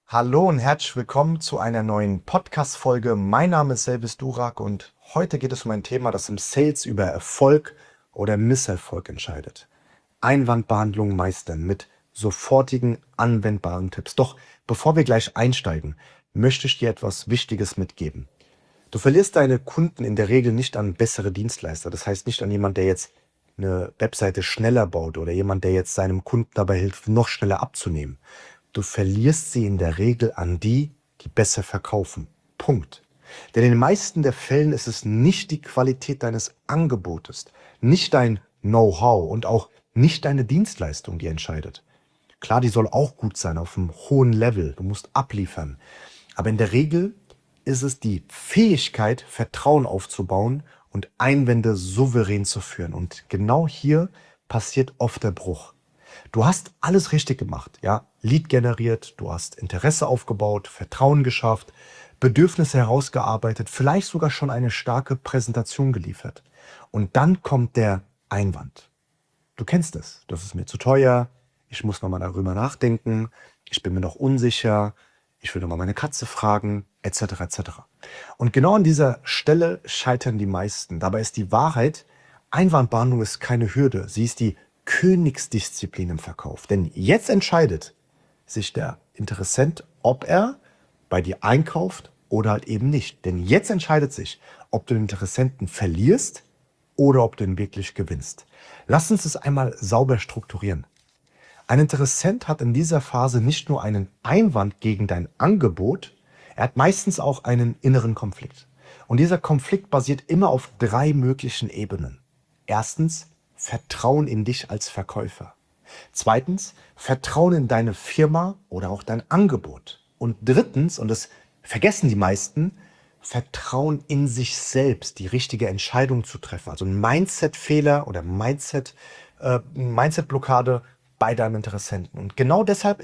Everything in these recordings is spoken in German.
Hallo und herzlich willkommen zu einer neuen Podcast-Folge. Mein Name ist Selvis Durak und heute geht es um ein Thema, das im Sales über Erfolg oder Misserfolg entscheidet. Einwandbehandlung meistern mit sofortigen, anwendbaren Tipps. Doch bevor wir gleich einsteigen, möchte ich dir etwas Wichtiges mitgeben. Du verlierst deine Kunden in der Regel nicht an bessere Dienstleister. Das heißt nicht an jemand, der jetzt eine Webseite schneller baut oder jemand, der jetzt seinem Kunden dabei hilft, noch schneller abzunehmen. Du verlierst sie in der Regel an die, die besser verkaufen. Punkt. Denn in den meisten der Fällen ist es nicht die Qualität deines Angebotes, nicht dein Know-how und auch nicht deine Dienstleistung, die entscheidet. Klar, die soll auch gut sein auf einem hohen Level. Du musst abliefern. Aber in der Regel ist es die Fähigkeit, Vertrauen aufzubauen und Einwände souverän zu führen. Und genau hier passiert oft der Bruch. Du hast alles richtig gemacht, ja. Lead generiert, du hast Interesse aufgebaut, Vertrauen geschafft, Bedürfnisse herausgearbeitet, vielleicht sogar schon eine starke Präsentation geliefert. Und dann kommt der Einwand. Du kennst es. Das ist mir zu teuer. Ich muss noch mal darüber nachdenken. Ich bin mir noch unsicher. Ich will noch mal meine Katze fragen, etc. etc. Und genau an dieser Stelle scheitern die meisten. Dabei ist die Wahrheit, Einwandbehandlung ist keine Hürde. Sie ist die Königsdisziplin im Verkauf. Denn jetzt entscheidet sich der Interessent, ob er bei dir einkauft oder halt eben nicht. Denn jetzt entscheidet sich, ob du den Interessenten verlierst oder ob du ihn wirklich gewinnst. Lass uns das einmal sauber strukturieren. Ein Interessent hat in dieser Phase nicht nur einen Einwand gegen dein Angebot, er hat meistens auch einen inneren Konflikt. Und dieser Konflikt basiert immer auf drei möglichen Ebenen. Erstens, Vertrauen in dich als Verkäufer. Zweitens, Vertrauen in deine Firma oder auch dein Angebot. Und drittens, und das vergessen die meisten, Vertrauen in sich selbst, die richtige Entscheidung zu treffen. Also ein Mindset-Fehler oder Mindset-Blockade bei deinem Interessenten. Und genau deshalb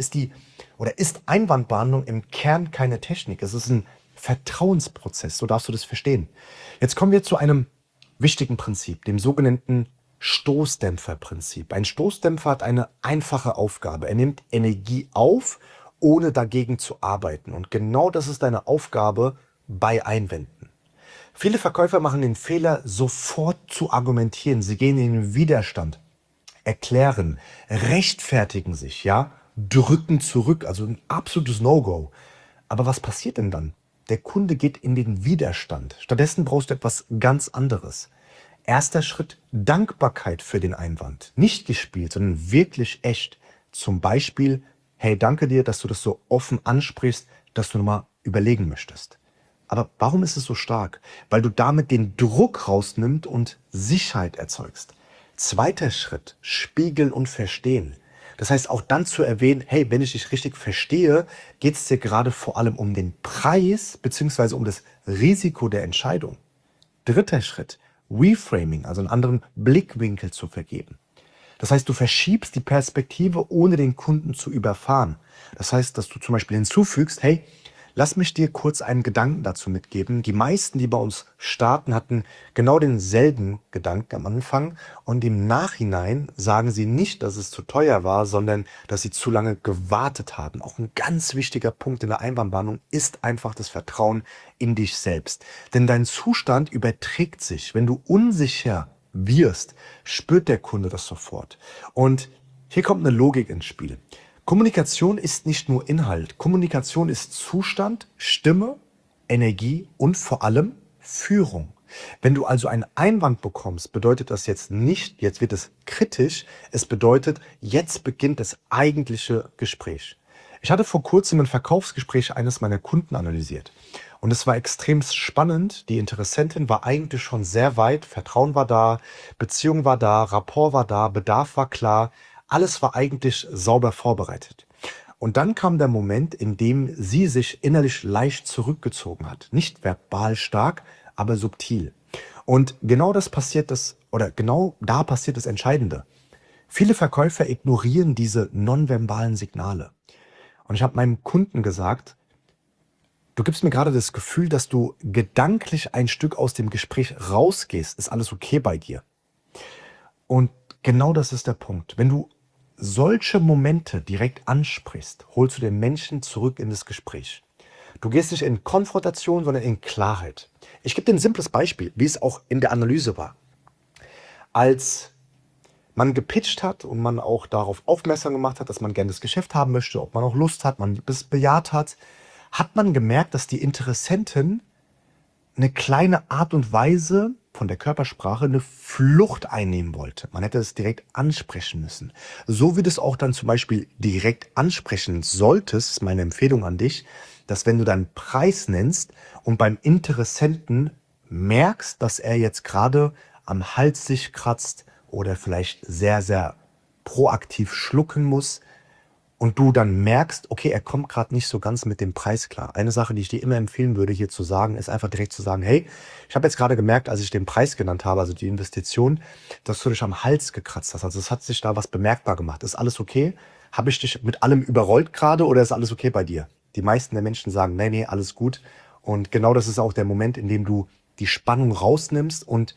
ist Einwandbehandlung im Kern keine Technik. Es ist ein Vertrauensprozess, so darfst du das verstehen. Jetzt kommen wir zu einem wichtigen Prinzip, dem sogenannten Stoßdämpferprinzip. Ein Stoßdämpfer hat eine einfache Aufgabe. Er nimmt Energie auf, ohne dagegen zu arbeiten. Und genau das ist deine Aufgabe bei Einwänden. Viele Verkäufer machen den Fehler, sofort zu argumentieren. Sie gehen in den Widerstand, erklären, rechtfertigen sich, ja, drücken zurück, also ein absolutes No-Go. Aber was passiert denn dann? Der Kunde geht in den Widerstand. Stattdessen brauchst du etwas ganz anderes. Erster Schritt, Dankbarkeit für den Einwand. Nicht gespielt, sondern wirklich echt. Zum Beispiel, hey, danke dir, dass du das so offen ansprichst, dass du nochmal überlegen möchtest. Aber warum ist es so stark? Weil du damit den Druck rausnimmst und Sicherheit erzeugst. Zweiter Schritt, spiegeln und verstehen. Das heißt auch dann zu erwähnen, hey, wenn ich dich richtig verstehe, geht es dir gerade vor allem um den Preis bzw. um das Risiko der Entscheidung. Dritter Schritt, Reframing, also einen anderen Blickwinkel zu vergeben. Das heißt, du verschiebst die Perspektive, ohne den Kunden zu überfahren. Das heißt, dass du zum Beispiel hinzufügst, hey, lass mich dir kurz einen Gedanken dazu mitgeben. Die meisten, die bei uns starten, hatten genau denselben Gedanken am Anfang und im Nachhinein sagen sie nicht, dass es zu teuer war, sondern dass sie zu lange gewartet haben. Auch ein ganz wichtiger Punkt in der Einwandbehandlung ist einfach das Vertrauen in dich selbst. Denn dein Zustand überträgt sich. Wenn du unsicher wirst, spürt der Kunde das sofort. Und hier kommt eine Logik ins Spiel. Kommunikation ist nicht nur Inhalt. Kommunikation ist Zustand, Stimme, Energie und vor allem Führung. Wenn du also einen Einwand bekommst, bedeutet das jetzt nicht, jetzt wird es kritisch, es bedeutet, jetzt beginnt das eigentliche Gespräch. Ich hatte vor kurzem ein Verkaufsgespräch eines meiner Kunden analysiert. Und es war extrem spannend. Die Interessentin war eigentlich schon sehr weit. Vertrauen war da, Beziehung war da, Rapport war da, Bedarf war klar. Alles war eigentlich sauber vorbereitet. Und dann kam der Moment, in dem sie sich innerlich leicht zurückgezogen hat. Nicht verbal stark, aber subtil. Und genau das passiert das, oder genau da passiert das Entscheidende. Viele Verkäufer ignorieren diese nonverbalen Signale. Und ich habe meinem Kunden gesagt, du gibst mir gerade das Gefühl, dass du gedanklich ein Stück aus dem Gespräch rausgehst. Ist alles okay bei dir? Und genau das ist der Punkt. Wenn du solche Momente direkt ansprichst, holst du den Menschen zurück in das Gespräch. Du gehst nicht in Konfrontation, sondern in Klarheit. Ich gebe dir ein simples Beispiel, wie es auch in der Analyse war. Als man gepitcht hat und man auch darauf aufmerksam gemacht hat, dass man gerne das Geschäft haben möchte, ob man auch Lust hat, man es bejaht hat, hat man gemerkt, dass die Interessenten eine kleine Art und Weise von der Körpersprache eine Flucht einnehmen wollte. Man hätte es direkt ansprechen müssen. So wie du es auch dann zum Beispiel direkt ansprechen solltest, ist meine Empfehlung an dich, dass wenn du deinen Preis nennst und beim Interessenten merkst, dass er jetzt gerade am Hals sich kratzt oder vielleicht sehr, sehr proaktiv schlucken muss, und du dann merkst, okay, er kommt gerade nicht so ganz mit dem Preis klar. Eine Sache, die ich dir immer empfehlen würde, hier zu sagen, ist einfach direkt zu sagen, hey, ich habe jetzt gerade gemerkt, als ich den Preis genannt habe, also die Investition, dass du dich am Hals gekratzt hast. Also es hat sich da was bemerkbar gemacht. Ist alles okay? Habe ich dich mit allem überrollt gerade oder ist alles okay bei dir? Die meisten der Menschen sagen, nee, nee, alles gut. Und genau das ist auch der Moment, in dem du die Spannung rausnimmst und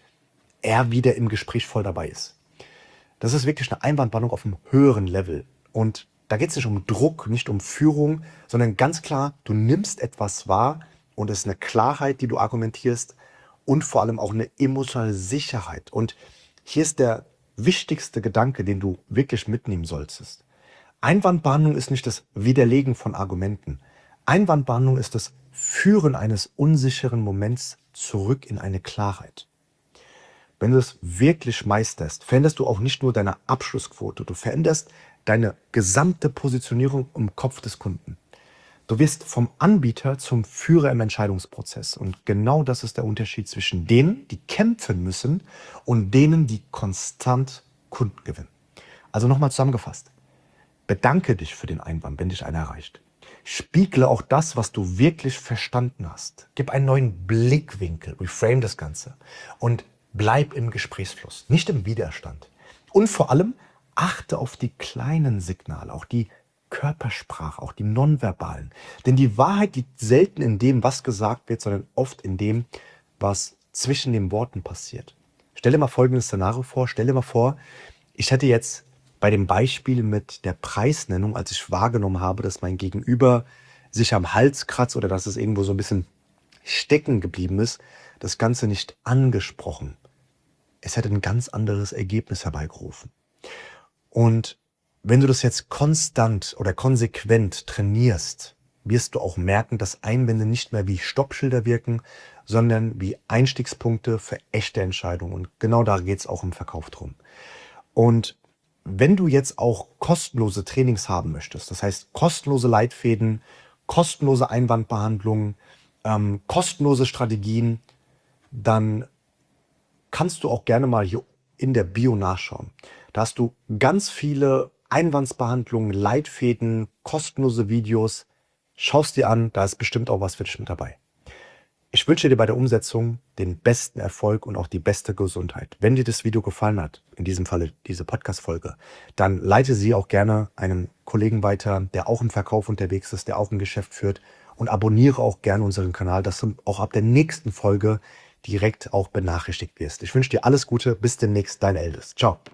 er wieder im Gespräch voll dabei ist. Das ist wirklich eine Einwandbehandlung auf einem höheren Level. Und da geht es nicht um Druck, nicht um Führung, sondern ganz klar, du nimmst etwas wahr und es ist eine Klarheit, die du argumentierst und vor allem auch eine emotionale Sicherheit. Und hier ist der wichtigste Gedanke, den du wirklich mitnehmen solltest. Einwandbehandlung ist nicht das Widerlegen von Argumenten. Einwandbehandlung ist das Führen eines unsicheren Moments zurück in eine Klarheit. Wenn du es wirklich meisterst, veränderst du auch nicht nur deine Abschlussquote, du veränderst deine gesamte Positionierung im Kopf des Kunden. Du wirst vom Anbieter zum Führer im Entscheidungsprozess. Und genau das ist der Unterschied zwischen denen, die kämpfen müssen und denen, die konstant Kunden gewinnen. Also nochmal zusammengefasst. Bedanke dich für den Einwand, wenn dich einer erreicht. Spiegle auch das, was du wirklich verstanden hast. Gib einen neuen Blickwinkel, reframe das Ganze und bleib im Gesprächsfluss, nicht im Widerstand. Und vor allem achte auf die kleinen Signale, auch die Körpersprache, auch die nonverbalen. Denn die Wahrheit liegt selten in dem, was gesagt wird, sondern oft in dem, was zwischen den Worten passiert. Stell dir mal folgendes Szenario vor. Stell dir mal vor, ich hätte jetzt bei dem Beispiel mit der Preisnennung, als ich wahrgenommen habe, dass mein Gegenüber sich am Hals kratzt oder dass es irgendwo so ein bisschen stecken geblieben ist, das Ganze nicht angesprochen. Es hätte ein ganz anderes Ergebnis herbeigerufen. Und wenn du das jetzt konstant oder konsequent trainierst, wirst du auch merken, dass Einwände nicht mehr wie Stoppschilder wirken, sondern wie Einstiegspunkte für echte Entscheidungen. Und genau da geht es auch im Verkauf drum. Und wenn du jetzt auch kostenlose Trainings haben möchtest, das heißt kostenlose Leitfäden, kostenlose Einwandbehandlungen, kostenlose Strategien, dann kannst du auch gerne mal hier in der Bio nachschauen. Da hast du ganz viele Einwandsbehandlungen, Leitfäden, kostenlose Videos. Schaust dir an, da ist bestimmt auch was für dich mit dabei. Ich wünsche dir bei der Umsetzung den besten Erfolg und auch die beste Gesundheit. Wenn dir das Video gefallen hat, in diesem Falle diese Podcast-Folge, dann leite sie auch gerne einem Kollegen weiter, der auch im Verkauf unterwegs ist, der auch ein Geschäft führt, und abonniere auch gerne unseren Kanal, dass du auch ab der nächsten Folge direkt auch benachrichtigt wirst. Ich wünsche dir alles Gute, bis demnächst, dein Eldest. Ciao.